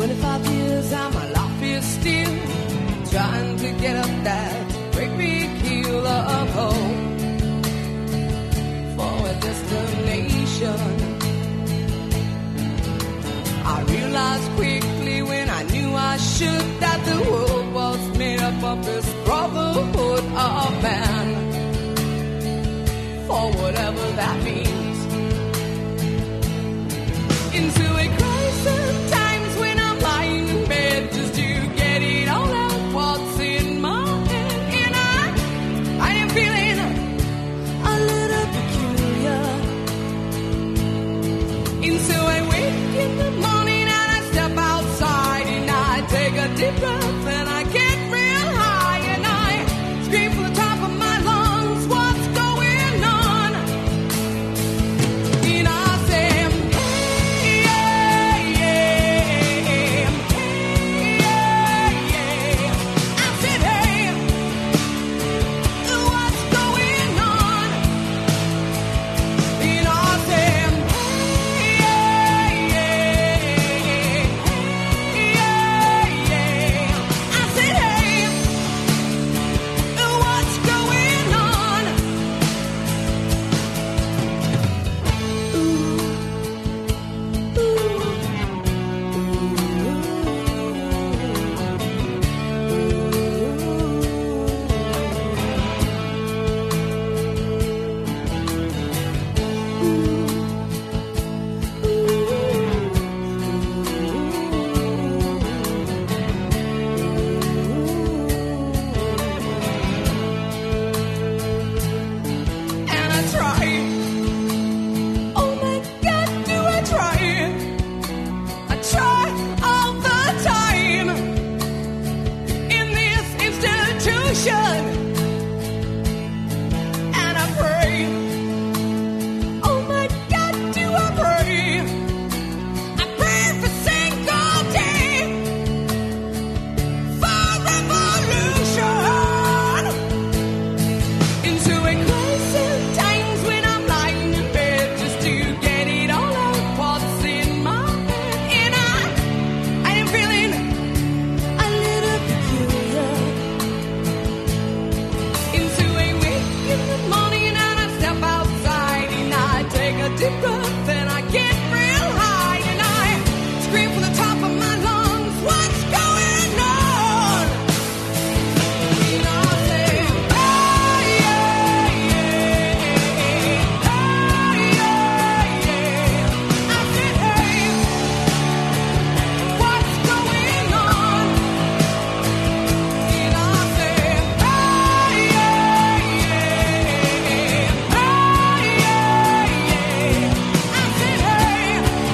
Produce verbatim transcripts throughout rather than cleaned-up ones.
twenty-five years and my life is still trying to get up that great big hill of hope for a destination. I realized quickly when I knew I should that the world was made up of this brotherhood of man, for whatever that means. Into a crisis times when I'm lying in bed just to get it all out what's in my head, and I, I am feeling a little peculiar. Into a wake in the morning and I step outside and I take a deep breath and I get real high and I scream from the top of my lungs, what's going on? And I say, hey, yeah, yeah, hey, yeah, yeah. I said, hey, what's going on? And I said, hey, yeah, yeah, hey, yeah, yeah. I said, hey, what's going on? And I try. Oh my God, do I try? I try all the time in this institution, and I pray. Oh my God, do I pray? I pray every single day for revolution. Into a crisis times when I'm lying in bed just to get it all out what's in my head, and I I am feeling a little peculiar. Into a wake in the morning and I step outside and I take a deep breath and I get real high and I scream from the top of my lungs, what's going on? And I say, hey, yeah, yeah, hey, yeah, yeah. I said, hey, what's going on? And I said, hey, yeah, yeah, hey, yeah, yeah. I said, hey,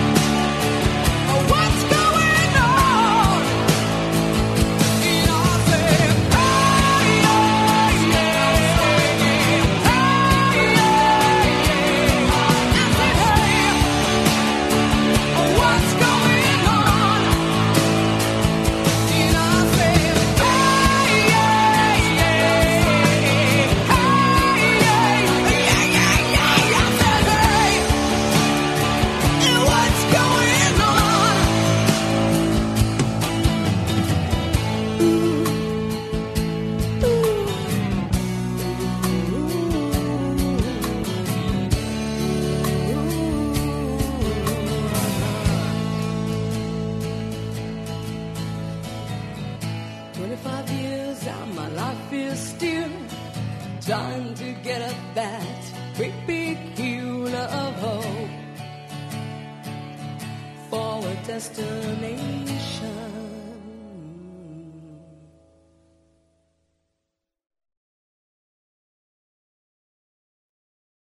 what's going on? And I said, hey, yeah, yeah, hey, what's going on? And I said, hey, yeah, yeah, hey, yeah, yeah, yeah. I said, hey, what's going on? Twenty-five years and my life is still trying to get up that great big hill of hope for a destination.